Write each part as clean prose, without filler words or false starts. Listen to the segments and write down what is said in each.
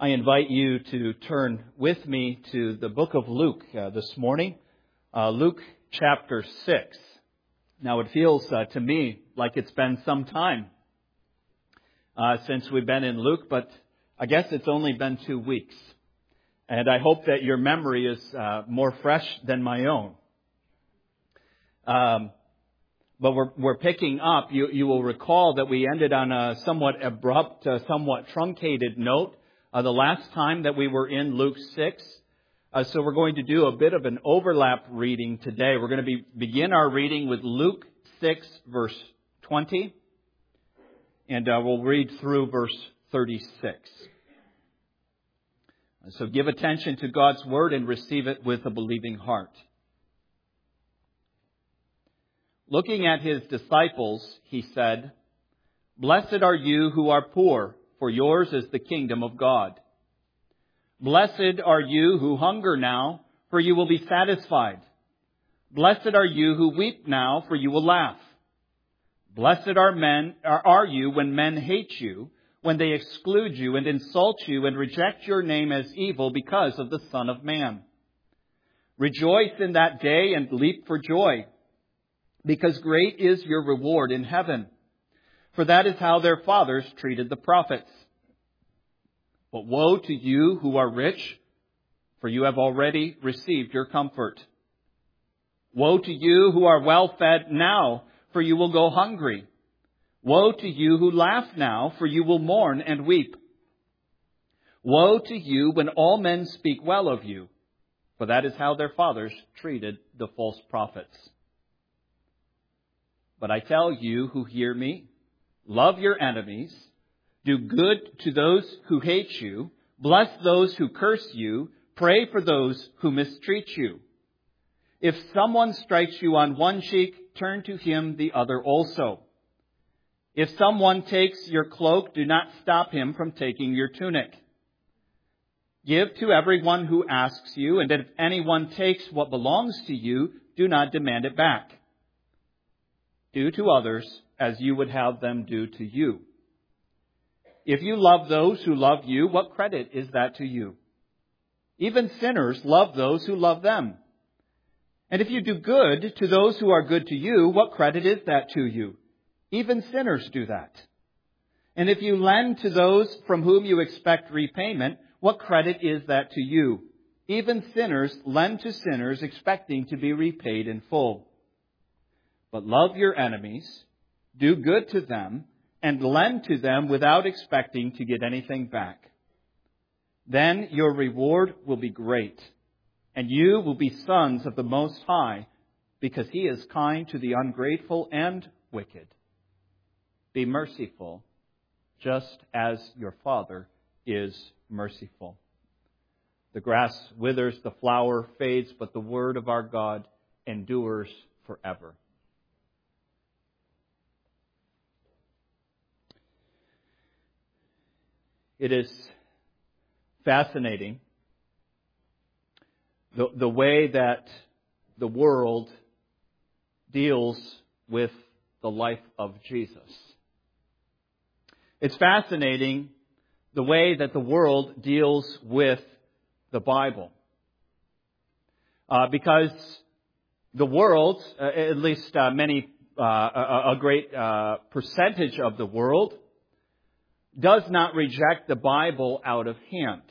I invite you to turn with me to the book of Luke this morning, Luke chapter 6. Now it feels to me like it's been some time since we've been in Luke, but I guess it's only been 2 weeks. And I hope that your memory is more fresh than my own. But we're picking up. You will recall that we ended on a somewhat abrupt, somewhat truncated note the last time that we were in Luke 6. So we're going to do a bit of an overlap reading today. We're going to begin our reading with Luke 6, verse 20. And we'll read through verse 36. So give attention to God's word and receive it with a believing heart. Looking at his disciples, he said, "Blessed are you who are poor, for yours is the kingdom of God. Blessed are you who hunger now, for you will be satisfied. Blessed are you who weep now, for you will laugh. Blessed are you when men hate you, when they exclude you and insult you and reject your name as evil because of the Son of Man. Rejoice in that day and leap for joy, because great is your reward in heaven. For that is how their fathers treated the prophets. But woe to you who are rich, for you have already received your comfort. Woe to you who are well fed now, for you will go hungry. Woe to you who laugh now, for you will mourn and weep. Woe to you when all men speak well of you, for that is how their fathers treated the false prophets. But I tell you who hear me, love your enemies, do good to those who hate you, bless those who curse you, pray for those who mistreat you. If someone strikes you on one cheek, turn to him the other also. If someone takes your cloak, do not stop him from taking your tunic. Give to everyone who asks you, and if anyone takes what belongs to you, do not demand it back. Do to others as you would have them do to you. If you love those who love you, what credit is that to you? Even sinners love those who love them. And if you do good to those who are good to you, what credit is that to you? Even sinners do that. And if you lend to those from whom you expect repayment, what credit is that to you? Even sinners lend to sinners expecting to be repaid in full. But love your enemies, do good to them, and lend to them without expecting to get anything back. Then your reward will be great, and you will be sons of the Most High, because He is kind to the ungrateful and wicked. Be merciful, just as your Father is merciful." The grass withers, the flower fades, but the word of our God endures forever. It is fascinating the way that the world deals with the life of Jesus. It's fascinating the way that the world deals with the Bible. Because the world, at least a great percentage of the world, does not reject the Bible out of hand.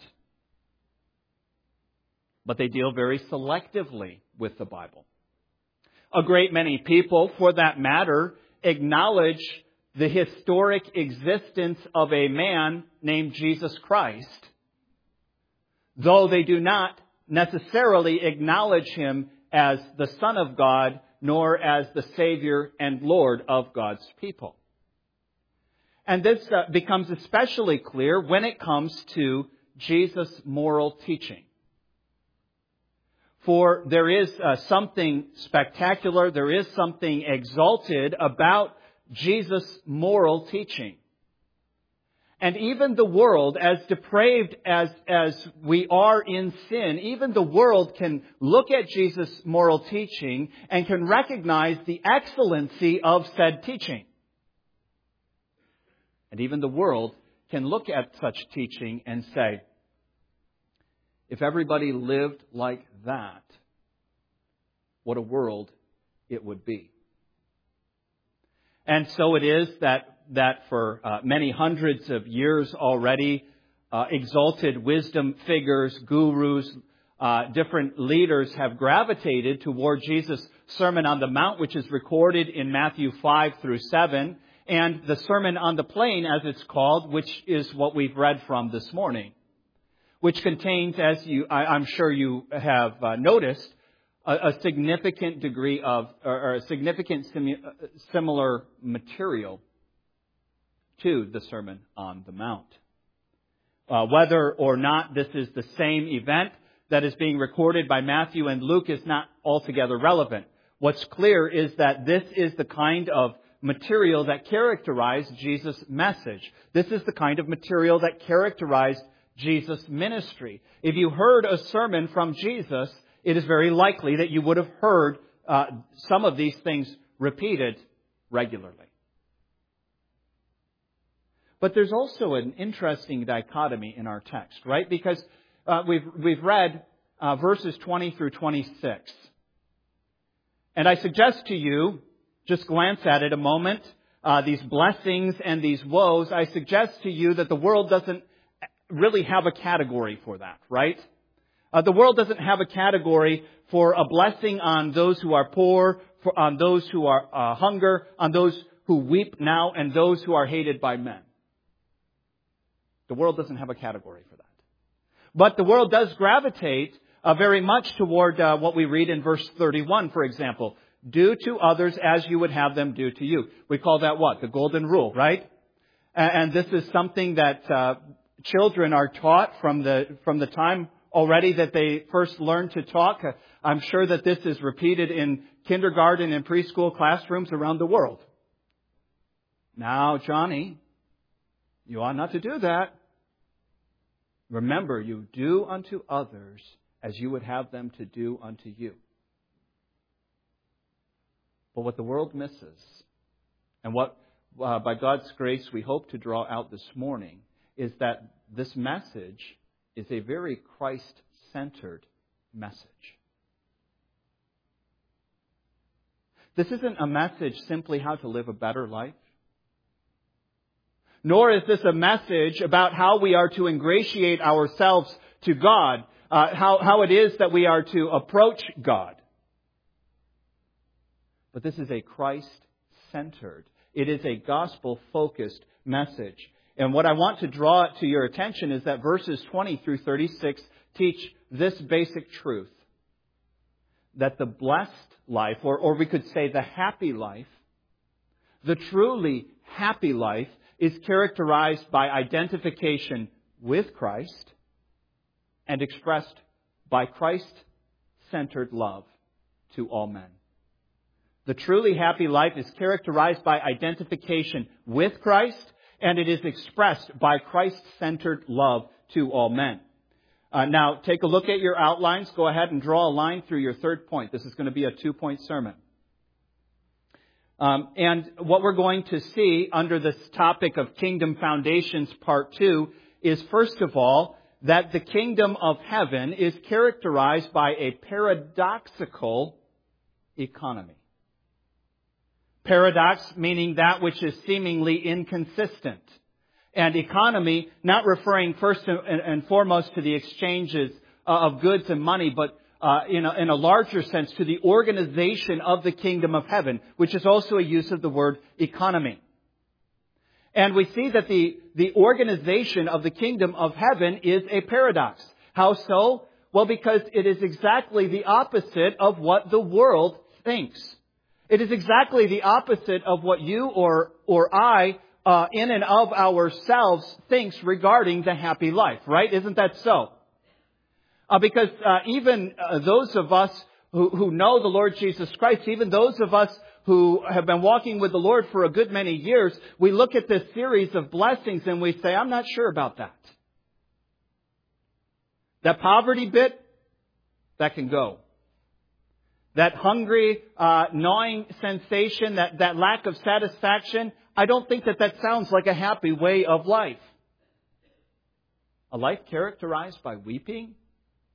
But they deal very selectively with the Bible. A great many people, for that matter, acknowledge the historic existence of a man named Jesus Christ, though they do not necessarily acknowledge Him as the Son of God, nor as the Savior and Lord of God's people. And this becomes especially clear when it comes to Jesus' moral teaching. For there is something spectacular, there is something exalted about Jesus' moral teaching. And even the world, as depraved as we are in sin, even the world can look at Jesus' moral teaching and can recognize the excellency of said teaching. And even the world can look at such teaching and say, If everybody lived like that, what a world it would be. And so it is that for many hundreds of years already, exalted wisdom figures, gurus, different leaders have gravitated toward Jesus' Sermon on the Mount, which is recorded in Matthew 5 through 7, and the Sermon on the Plain, as it's called, which is what we've read from this morning, which contains, as I'm sure you have noticed, a significant degree of, or a significant similar material to the Sermon on the Mount. Whether or not this is the same event that is being recorded by Matthew and Luke is not altogether relevant. What's clear is that this is the kind of material that characterized Jesus' message. This is the kind of material that characterized Jesus' ministry. If you heard a sermon from Jesus, it is very likely that you would have heard some of these things repeated regularly. But there's also an interesting dichotomy in our text, right? Because we've read verses 20 through 26. And I suggest to you, just glance at it a moment, these blessings and these woes. I suggest to you that the world doesn't really have a category for that, right? The world doesn't have a category for a blessing on those who are poor, on those who are hunger, on those who weep now, and those who are hated by men. The world doesn't have a category for that. But the world does gravitate very much toward what we read in verse 31, for example. Do to others as you would have them do to you. We call that what? The golden rule, right? And this is something that children are taught from the time already that they first learn to talk. I'm sure that this is repeated in kindergarten and preschool classrooms around the world. Now, Johnny, you ought not to do that. Remember, you do unto others as you would have them to do unto you. But what the world misses, and what by God's grace we hope to draw out this morning, is that this message is a very Christ-centered message. This isn't a message simply how to live a better life. Nor is this a message about how we are to ingratiate ourselves to God, how it is that we are to approach God. But this is a Christ-centered, it is a gospel-focused message. And what I want to draw to your attention is that verses 20 through 36 teach this basic truth. That the blessed life, or we could say the happy life, the truly happy life, is characterized by identification with Christ and expressed by Christ-centered love to all men. The truly happy life is characterized by identification with Christ, and it is expressed by Christ-centered love to all men. Now, take a look at your outlines. Go ahead and draw a line through your third point. This is going to be a 2-point sermon. And what we're going to see under this topic of Kingdom Foundations Part 2 is, first of all, that the kingdom of heaven is characterized by a paradoxical economy. Paradox meaning that which is seemingly inconsistent. And economy, not referring first and foremost to the exchanges of goods and money, but in a larger sense to the organization of the kingdom of heaven, which is also a use of the word economy. And we see that the organization of the kingdom of heaven is a paradox. How so? Well, because it is exactly the opposite of what the world thinks. It is exactly the opposite of what you or I, in and of ourselves, thinks regarding the happy life, right? Isn't that so? Because even those of us who know the Lord Jesus Christ, even those of us who have been walking with the Lord for a good many years, we look at this series of blessings and we say, I'm not sure about that. That poverty bit, that can go. That hungry, gnawing sensation, that lack of satisfaction, I don't think that sounds like a happy way of life. A life characterized by weeping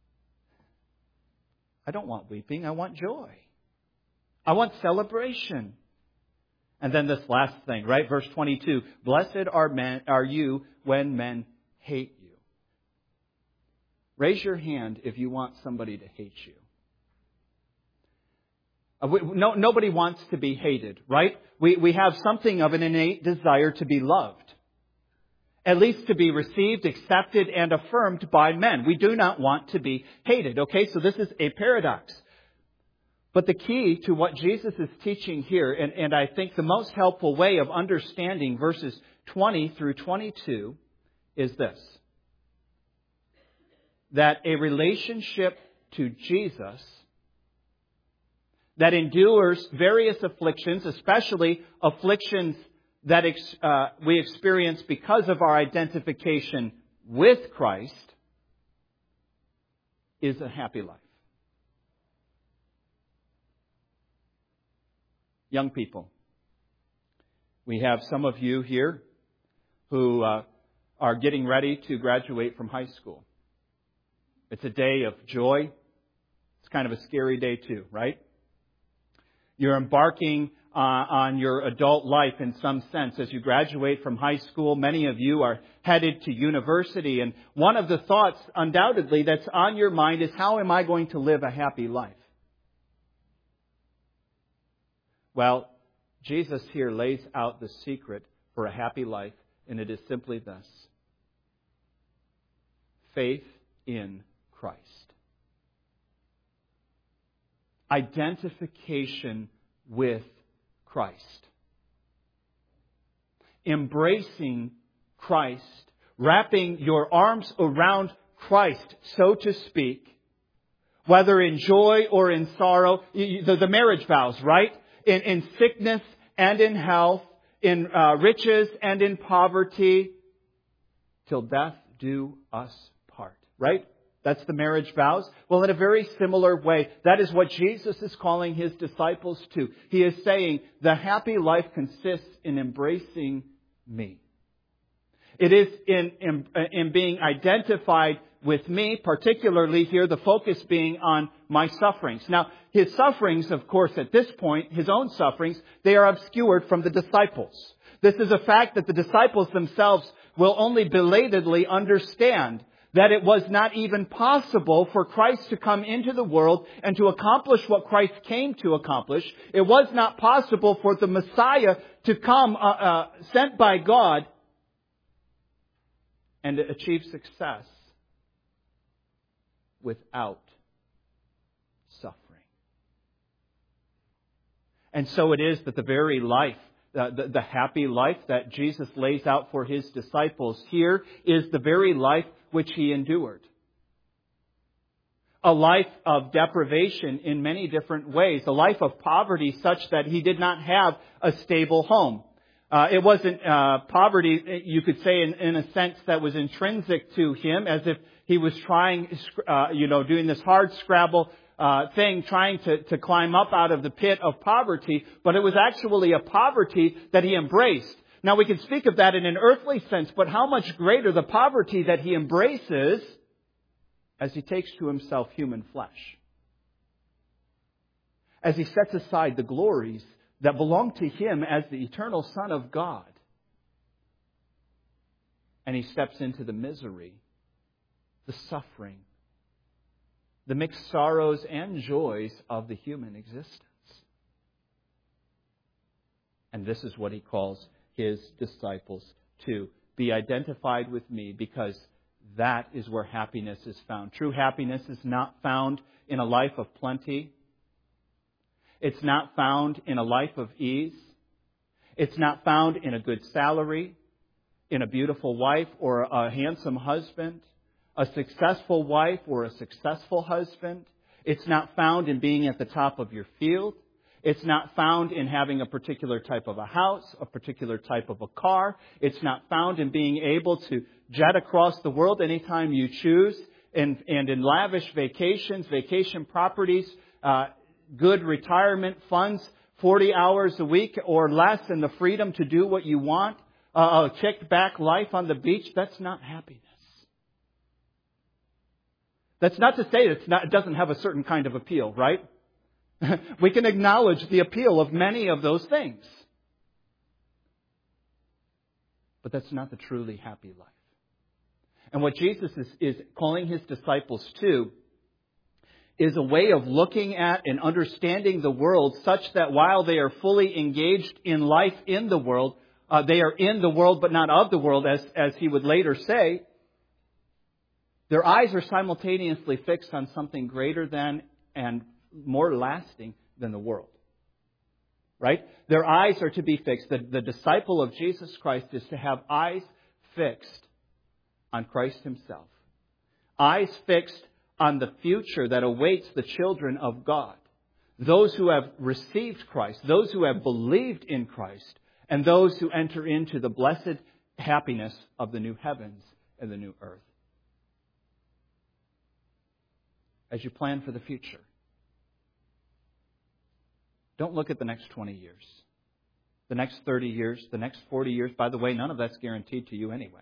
I don't want weeping. I want joy. I want celebration. And then this last thing, right? Verse 22, blessed are you when men hate you. Raise your hand if you want somebody to hate you. Nobody wants to be hated, right? We have something of an innate desire to be loved. At least to be received, accepted, and affirmed by men. We do not want to be hated. Okay, so this is a paradox. But the key to what Jesus is teaching here, and I think the most helpful way of understanding verses 20 through 22 is this. That a relationship to Jesus that endures various afflictions, especially afflictions that we experience because of our identification with Christ, is a happy life. Young people, we have some of you here who are getting ready to graduate from high school. It's a day of joy. It's kind of a scary day too, right? You're embarking on your adult life in some sense. As you graduate from high school, many of you are headed to university. And one of the thoughts, undoubtedly, that's on your mind is, how am I going to live a happy life? Well, Jesus here lays out the secret for a happy life, and it is simply this. Faith in Christ. Identification with Christ. Embracing Christ. Wrapping your arms around Christ, so to speak. Whether in joy or in sorrow. The marriage vows, right? In sickness and in health. In riches and in poverty. Till death do us part. Right? That's the marriage vows. Well, in a very similar way, that is what Jesus is calling His disciples to. He is saying, the happy life consists in embracing me. It is in being identified with me, particularly here, the focus being on my sufferings. Now, His sufferings, of course, at this point, His own sufferings, they are obscured from the disciples. This is a fact that the disciples themselves will only belatedly understand. That it was not even possible for Christ to come into the world and to accomplish what Christ came to accomplish. It was not possible for the Messiah to come sent by God and to achieve success without suffering. And so it is that the very life, the happy life that Jesus lays out for His disciples here is the very life which He endured. A life of deprivation in many different ways. A life of poverty such that He did not have a stable home. It wasn't poverty, you could say, in a sense that was intrinsic to Him, as if He was trying, doing this hard scrabble thing, trying to climb up out of the pit of poverty. But it was actually a poverty that He embraced. Now, we can speak of that in an earthly sense, but how much greater the poverty that He embraces as He takes to Himself human flesh. As He sets aside the glories that belong to Him as the eternal Son of God. And He steps into the misery, the suffering, the mixed sorrows and joys of the human existence. And this is what He calls His disciples to be identified with me, because that is where happiness is found. True happiness is not found in a life of plenty. It's not found in a life of ease. It's not found in a good salary, in a beautiful wife or a handsome husband, a successful wife or a successful husband. It's not found in being at the top of your field. It's not found in having a particular type of a house, a particular type of a car. It's not found in being able to jet across the world anytime you choose, and in lavish vacations, vacation properties, good retirement funds, 40 hours a week or less, and the freedom to do what you want, a kicked back life on the beach. That's not happiness. That's not to say it doesn't have a certain kind of appeal, right? We can acknowledge the appeal of many of those things. But that's not the truly happy life. And what Jesus is calling his disciples to is a way of looking at and understanding the world such that while they are fully engaged in life in the world, they are in the world but not of the world, as he would later say, their eyes are simultaneously fixed on something greater than and more lasting than the world. Right? Their eyes are to be fixed. The disciple of Jesus Christ is to have eyes fixed on Christ himself. Eyes fixed on the future that awaits the children of God. Those who have received Christ, those who have believed in Christ, and those who enter into the blessed happiness of the new heavens and the new earth. As you plan for the future, don't look at the next 20 years, the next 30 years, the next 40 years. By the way, none of that's guaranteed to you anyway.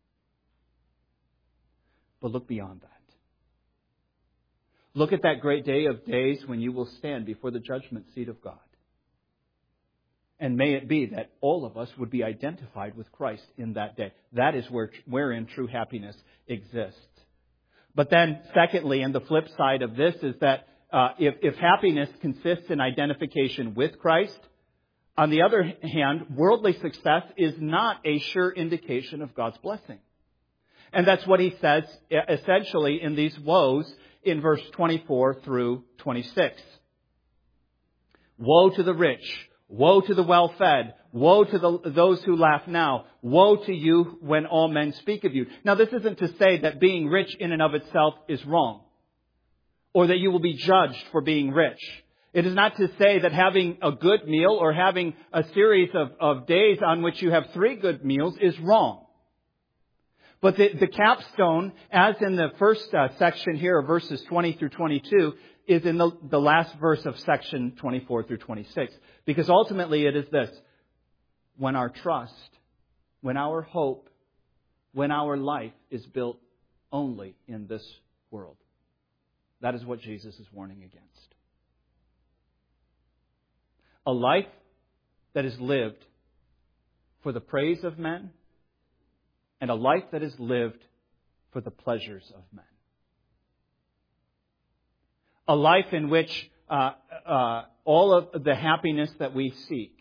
But look beyond that. Look at that great day of days when you will stand before the judgment seat of God. And may it be that all of us would be identified with Christ in that day. That is wherein true happiness exists. But then, secondly, and the flip side of this is that if happiness consists in identification with Christ, on the other hand, worldly success is not a sure indication of God's blessing. And that's what he says essentially in these woes in verse 24 through 26. Woe to the rich, woe to the well-fed, woe to those who laugh now, woe to you when all men speak of you. Now, this isn't to say that being rich in and of itself is wrong, or that you will be judged for being rich. It is not to say that having a good meal or having a series of days on which you have 3 good meals is wrong. But the capstone, as in the first section here, verses 20 through 22, is in the last verse of section 24 through 26. Because ultimately it is this: when our trust, when our hope, when our life is built only in this world. That is what Jesus is warning against. A life that is lived for the praise of men, and a life that is lived for the pleasures of men. A life in which all of the happiness that we seek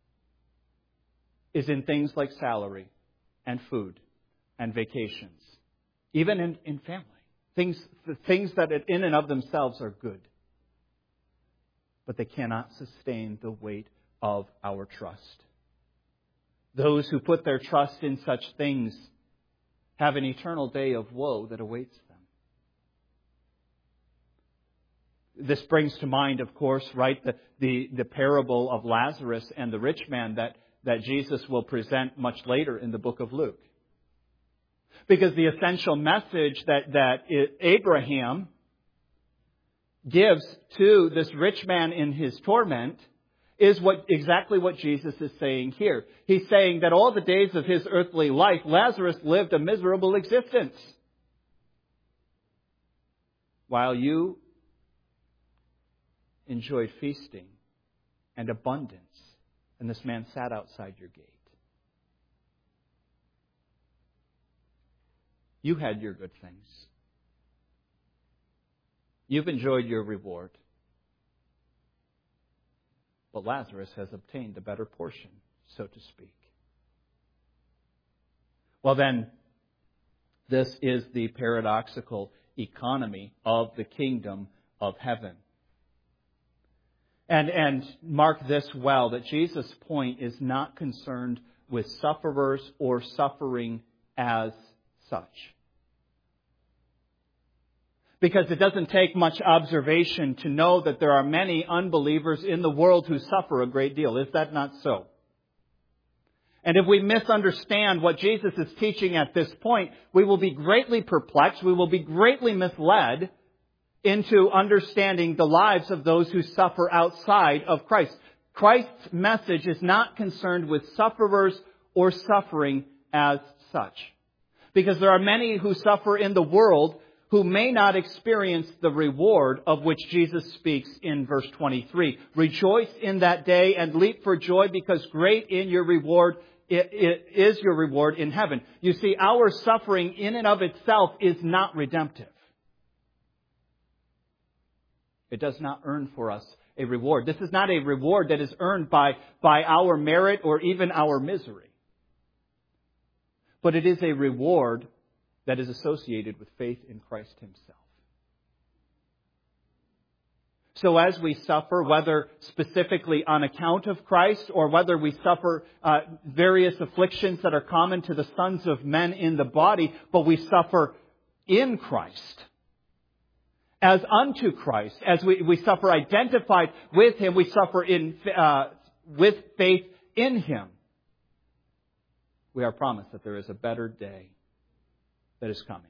is in things like salary and food and vacations, even in family. Things that in and of themselves are good, but they cannot sustain the weight of our trust. Those who put their trust in such things have an eternal day of woe that awaits them. This brings to mind, of course, right, the parable of Lazarus and the rich man that Jesus will present much later in the book of Luke. Because the essential message that Abraham gives to this rich man in his torment is exactly what Jesus is saying here. He's saying that all the days of his earthly life, Lazarus lived a miserable existence, while you enjoyed feasting and abundance, and this man sat outside your gate. You had your good things. You've enjoyed your reward. But Lazarus has obtained a better portion, so to speak. Well then, this is the paradoxical economy of the kingdom of heaven. And mark this well, that Jesus' point is not concerned with sufferers or suffering as such. Because it doesn't take much observation to know that there are many unbelievers in the world who suffer a great deal. Is that not so? And if we misunderstand what Jesus is teaching at this point, we will be greatly perplexed. We will be greatly misled into understanding the lives of those who suffer outside of Christ. Christ's message is not concerned with sufferers or suffering as such. Because there are many who suffer in the world who may not experience the reward of which Jesus speaks in verse 23. Rejoice in that day and leap for joy, because great in your reward it is your reward in heaven. You see, our suffering in and of itself is not redemptive. It does not earn for us a reward. This is not a reward that is earned by our merit or even our misery. But it is a reward that is associated with faith in Christ Himself. So as we suffer, whether specifically on account of Christ or whether we suffer various afflictions that are common to the sons of men in the body, but we suffer in Christ, as unto Christ, as we suffer identified with Him, we suffer with faith in Him. We are promised that there is a better day that is coming.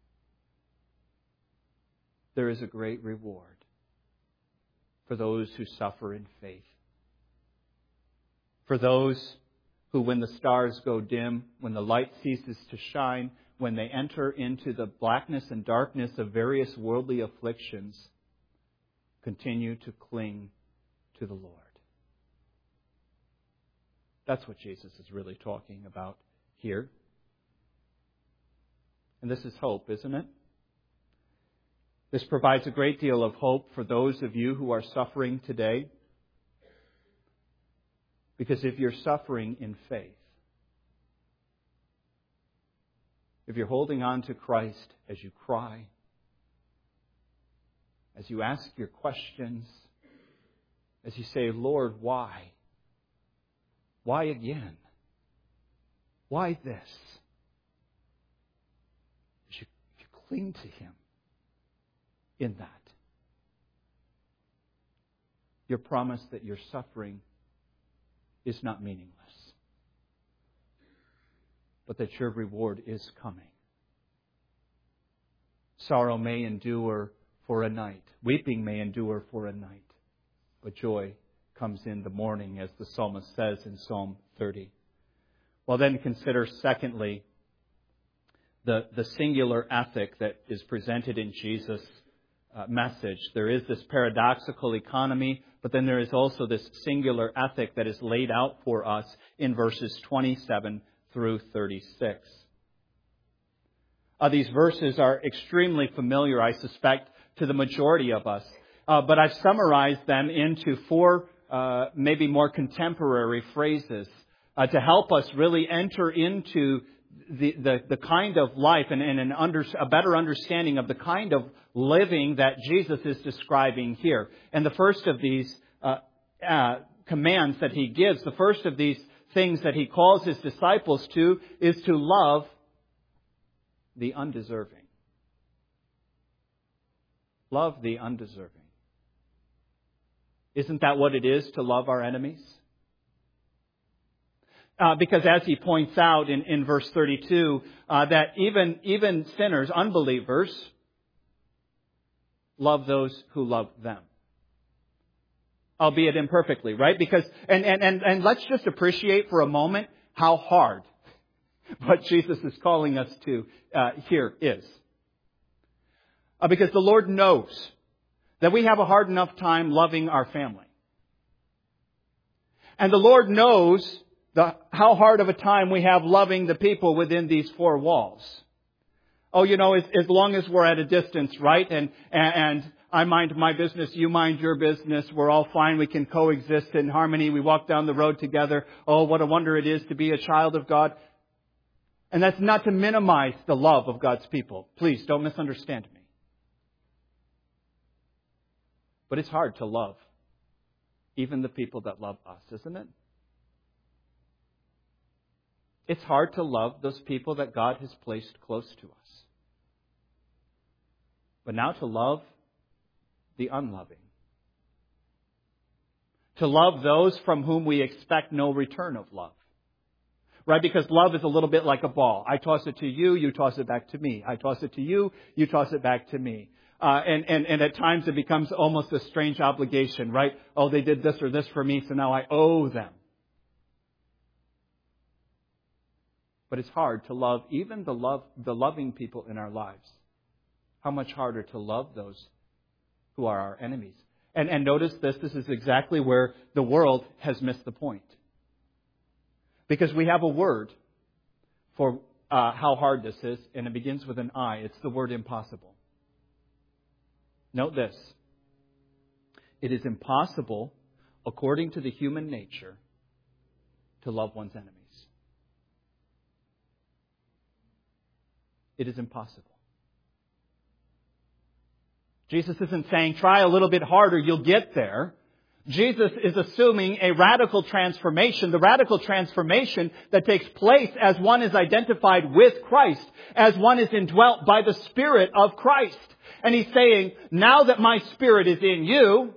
There is a great reward for those who suffer in faith. For those who, when the stars go dim, when the light ceases to shine, when they enter into the blackness and darkness of various worldly afflictions, continue to cling to the Lord. That's what Jesus is really talking about here. And this is hope, isn't it? This provides a great deal of hope for those of you who are suffering today. Because if you're suffering in faith, if you're holding on to Christ as you cry, as you ask your questions, as you say, Lord, why? Why again? Why this? If you cling to Him in that, you're promised that your suffering is not meaningless, but that your reward is coming. Sorrow may endure for a night. Weeping may endure for a night. But joy comes in the morning, as the psalmist says in Psalm 30. Well, then consider, secondly, the singular ethic that is presented in Jesus' message. There is this paradoxical economy, but then there is also this singular ethic that is laid out for us in verses 27 through 36. These verses are extremely familiar, I suspect, to the majority of us. But I've summarized them into four maybe more contemporary phrases to help us really enter into the kind of life and a better understanding of the kind of living that Jesus is describing here. And the first of these commands that He gives, the first of these things that He calls His disciples to, is to love the undeserving. Love the undeserving. Isn't that what it is to love our enemies? Because as he points out in verse 32, that even sinners, unbelievers, love those who love them. Albeit imperfectly, right? Because, and let's just appreciate for a moment how hard what Jesus is calling us to here is. Because the Lord knows that we have a hard enough time loving our family. And the Lord knows how hard of a time we have loving the people within these four walls. Oh, as long as we're at a distance, right? And I mind my business, you mind your business. We're all fine. We can coexist in harmony. We walk down the road together. Oh, what a wonder it is to be a child of God. And that's not to minimize the love of God's people. Please don't misunderstand me. But it's hard to love even the people that love us, isn't it? It's hard to love those people that God has placed close to us. But now to love the unloving. To love those from whom we expect no return of love. Right? Because love is a little bit like a ball. I toss it to you, you toss it back to me. I toss it to you, you toss it back to me. And at times it becomes almost a strange obligation, right? Oh, they did this or this for me, so now I owe them. But it's hard to love even the loving people in our lives how much harder to love those who are our enemies. And notice this is exactly where the world has missed the point. Because we have a word for how hard this is, and it begins with an I. It's the word impossible. Note this. It is impossible, according to the human nature, to love one's enemies. It is impossible. Jesus isn't saying, try a little bit harder, you'll get there. Jesus is assuming a radical transformation, the radical transformation that takes place as one is identified with Christ, as one is indwelt by the Spirit of Christ. And He's saying, now that my Spirit is in you,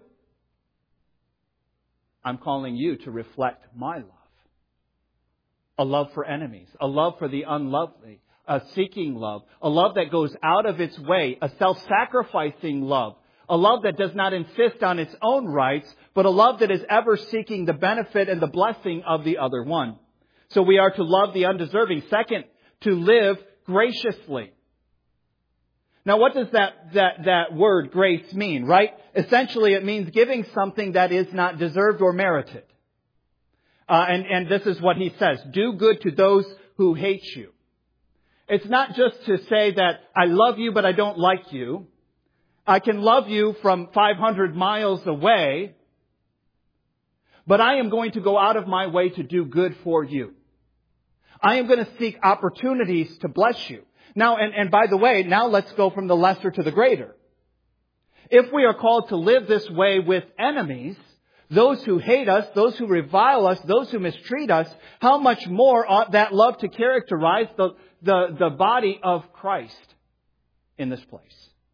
I'm calling you to reflect my love. A love for enemies, a love for the unlovely, a seeking love, a love that goes out of its way, a self-sacrificing love, a love that does not insist on its own rights, but a love that is ever seeking the benefit and the blessing of the other one. So we are to love the undeserving. Second, to live graciously. Now, what does that word grace mean, right? Essentially, it means giving something that is not deserved or merited. And this is what he says. Do good to those who hate you. It's not just to say that I love you, but I don't like you. I can love you from 500 miles away, but I am going to go out of my way to do good for you. I am going to seek opportunities to bless you. Now, and by the way, now let's go from the lesser to the greater. If we are called to live this way with enemies, those who hate us, those who revile us, those who mistreat us, how much more ought that love to characterize the body of Christ in this place?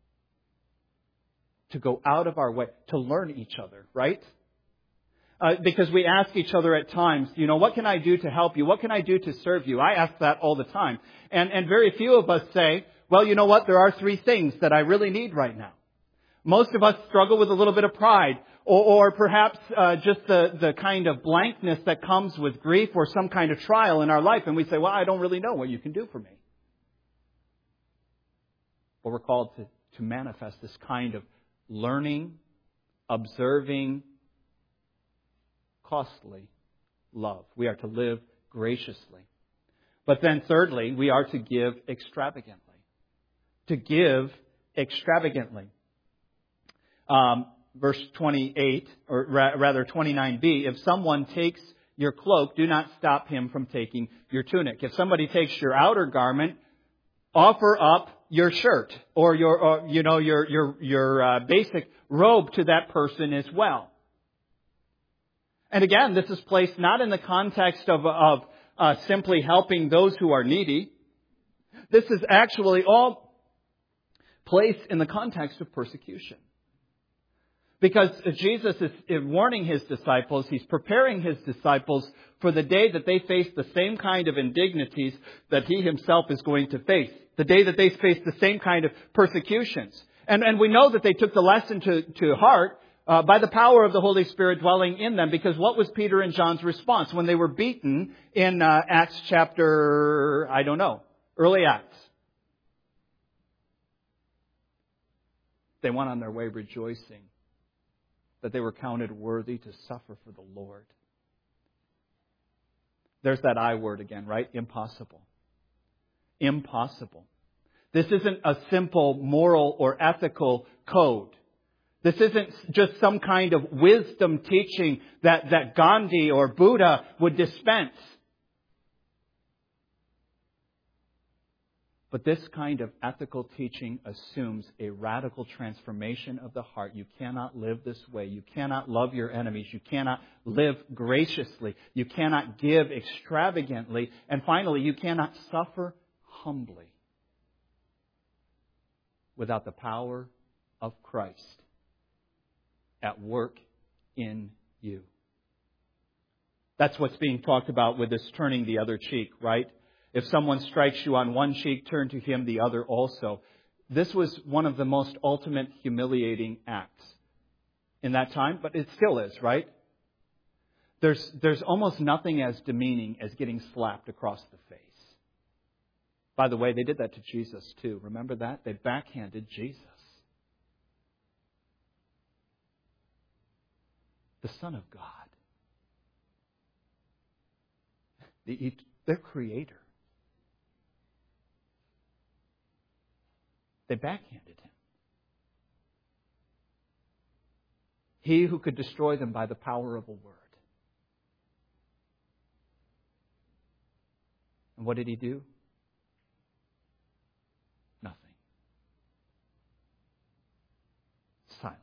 To go out of our way, to learn each other, right? Because we ask each other at times, what can I do to help you? What can I do to serve you? I ask that all the time. And very few of us say, well, you know what? There are 3 things that I really need right now. Most of us struggle with a little bit of pride or perhaps just the kind of blankness that comes with grief or some kind of trial in our life. And we say, well, I don't really know what you can do for me. But we're called to manifest this kind of learning, observing, costly love. We are to live graciously. But then thirdly, we are to give extravagantly. To give extravagantly. Verse 28, or rather 29b, if someone takes your cloak, do not stop him from taking your tunic. If somebody takes your outer garment, offer up your shirt or your basic robe to that person as well. And again, this is placed not in the context of simply helping those who are needy. This is actually all placed in the context of persecution. Because Jesus is warning His disciples, He's preparing His disciples for the day that they face the same kind of indignities that He Himself is going to face. The day that they face the same kind of persecutions. And we know that they took the lesson to heart by the power of the Holy Spirit dwelling in them. Because what was Peter and John's response when they were beaten in Acts chapter, early Acts? They went on their way rejoicing that they were counted worthy to suffer for the Lord. There's that I word again, right? Impossible. Impossible. This isn't a simple moral or ethical code. This isn't just some kind of wisdom teaching that Gandhi or Buddha would dispense. But this kind of ethical teaching assumes a radical transformation of the heart. You cannot live this way. You cannot love your enemies. You cannot live graciously. You cannot give extravagantly. And finally, you cannot suffer humbly without the power of Christ at work in you. That's what's being talked about with this turning the other cheek, right? If someone strikes you on one cheek, turn to him the other also. This was one of the most ultimate humiliating acts in that time, but it still is, right? There's almost nothing as demeaning as getting slapped across the face. By the way, they did that to Jesus too. Remember that? They backhanded Jesus. The Son of God. Their Creator. They backhanded Him. He who could destroy them by the power of a word. And what did He do? Nothing. Silence.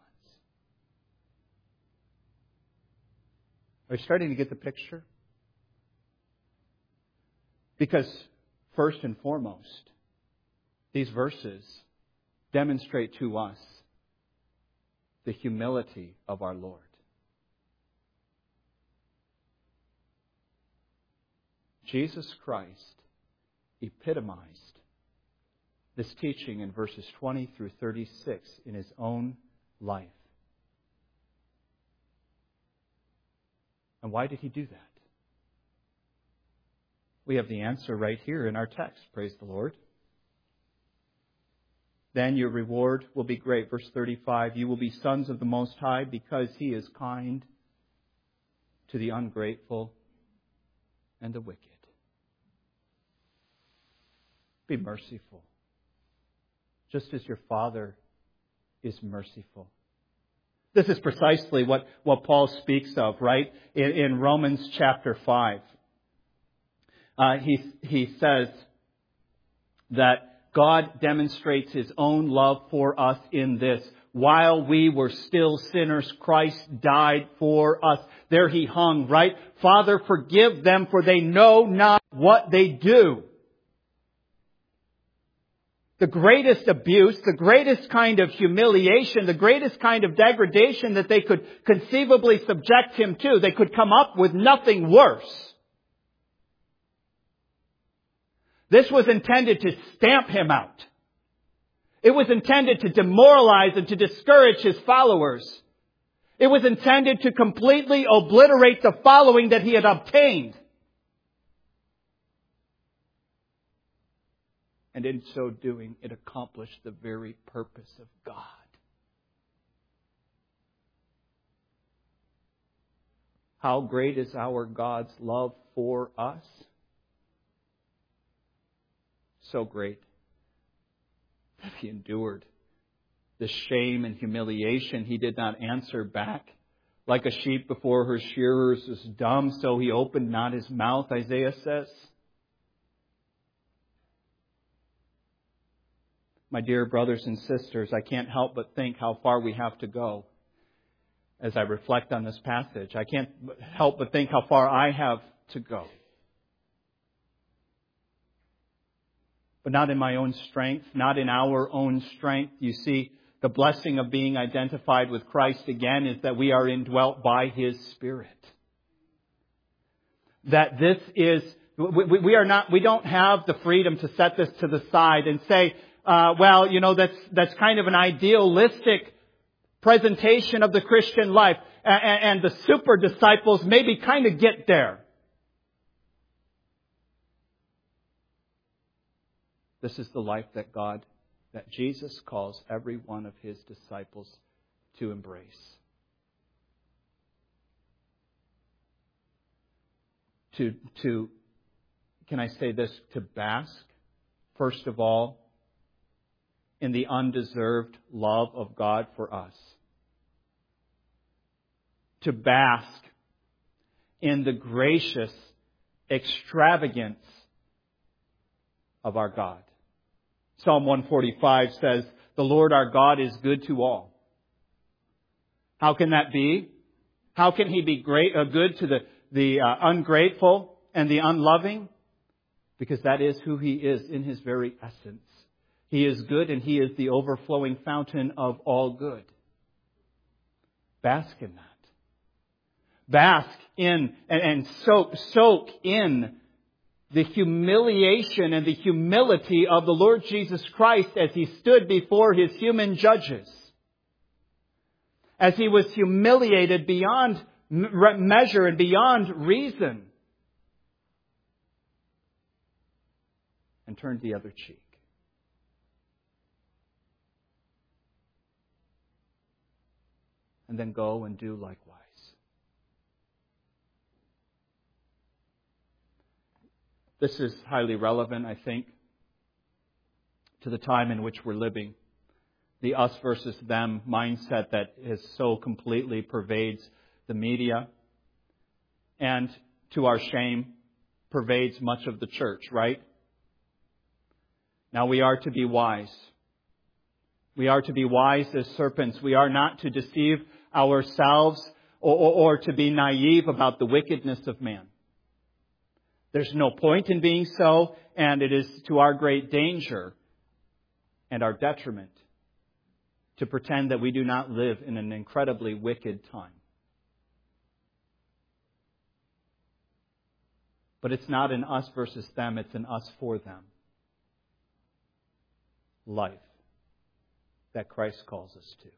Are you starting to get the picture? Because first and foremost, these verses demonstrate to us the humility of our Lord. Jesus Christ epitomized this teaching in verses 20 through 36 in His own life. And why did He do that? We have the answer right here in our text. Praise the Lord. Then your reward will be great. Verse 35, you will be sons of the Most High because He is kind to the ungrateful and the wicked. Be merciful, just as your Father is merciful. This is precisely what Paul speaks of, right? In Romans chapter 5. He says that God demonstrates His own love for us in this. While we were still sinners, Christ died for us. There He hung, right? Father, forgive them, for they know not what they do. The greatest abuse, the greatest kind of humiliation, the greatest kind of degradation that they could conceivably subject Him to, they could come up with nothing worse. This was intended to stamp Him out. It was intended to demoralize and to discourage His followers. It was intended to completely obliterate the following that He had obtained. And in so doing, it accomplished the very purpose of God. How great is our God's love for us? So great that He endured the shame and humiliation. He did not answer back. Like a sheep before her shearers is dumb, so He opened not His mouth, Isaiah says. My dear brothers and sisters, I can't help but think how far we have to go as I reflect on this passage. I can't help but think how far I have to go. But not in my own strength, not in our own strength. You see, the blessing of being identified with Christ again is that we are indwelt by His Spirit. That this is, we don't have the freedom to set this to the side and say, that's kind of an idealistic presentation of the Christian life. And the super disciples maybe kind of get there. This is the life that Jesus calls every one of His disciples to embrace. Can I say this? To bask, first of all, in the undeserved love of God for us. To bask in the gracious extravagance of our God. Psalm 145 says, the Lord our God is good to all. How can that be? How can He be good to the ungrateful and the unloving? Because that is who He is in His very essence. He is good and He is the overflowing fountain of all good. Bask in that. Bask in and soak in the humiliation and the humility of the Lord Jesus Christ as He stood before His human judges. As He was humiliated beyond measure and beyond reason. and turn the other cheek. And then go and do likewise. This is highly relevant, I think, to the time in which we're living. The us versus them mindset that is so completely pervades the media and, to our shame, pervades much of the church, right? Now we are to be wise. We are to be wise as serpents. We are not to deceive ourselves or to be naive about the wickedness of man. There's no point in being so, and it is to our great danger and our detriment to pretend that we do not live in an incredibly wicked time. But it's not an us versus them, it's an us for them. Life that Christ calls us to.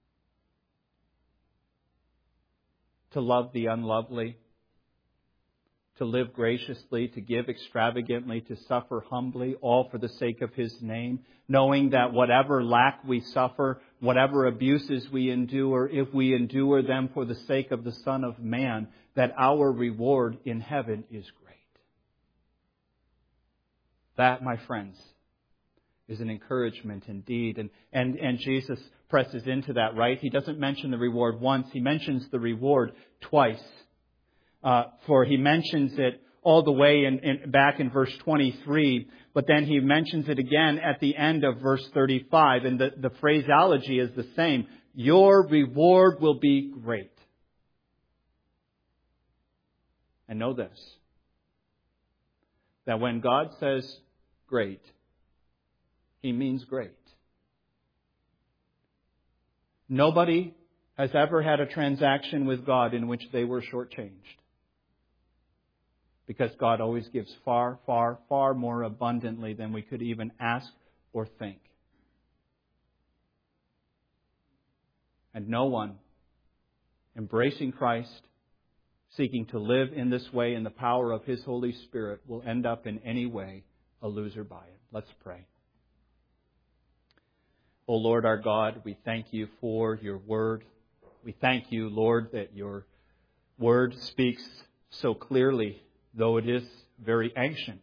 To love the unlovely, to live graciously, to give extravagantly, to suffer humbly, all for the sake of His name, knowing that whatever lack we suffer, whatever abuses we endure, if we endure them for the sake of the Son of Man, that our reward in heaven is great. That, my friends, is an encouragement indeed. And Jesus presses into that, right? He doesn't mention the reward once. He mentions the reward twice. For He mentions it all the way back in verse 23, but then He mentions it again at the end of verse 35. And the phraseology is the same. Your reward will be great. And know this, that when God says great, He means great. Nobody has ever had a transaction with God in which they were shortchanged. Because God always gives far, far, far more abundantly than we could even ask or think. And no one embracing Christ, seeking to live in this way in the power of His Holy Spirit, will end up in any way a loser by it. Let's pray. O Lord our God, we thank You for Your Word. We thank You, Lord, that Your Word speaks so clearly, though it is very ancient,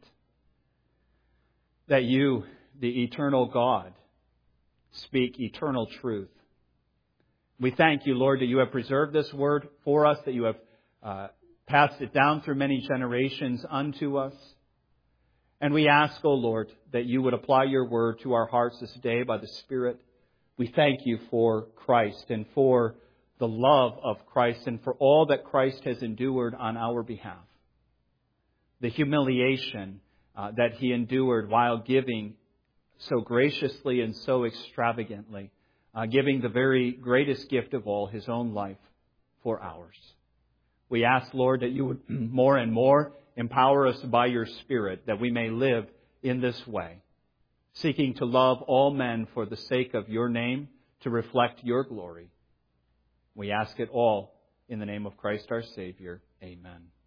that You, the eternal God, speak eternal truth. We thank You, Lord, that You have preserved this Word for us, that You have passed it down through many generations unto us. And we ask, O Lord, that You would apply Your Word to our hearts this day by the Spirit. We thank You for Christ and for the love of Christ and for all that Christ has endured on our behalf. The humiliation that He endured while giving so graciously and so extravagantly, giving the very greatest gift of all, His own life, for ours. We ask, Lord, that You would more and more empower us by Your Spirit, that we may live in this way, seeking to love all men for the sake of Your name, to reflect Your glory. We ask it all in the name of Christ our Savior. Amen.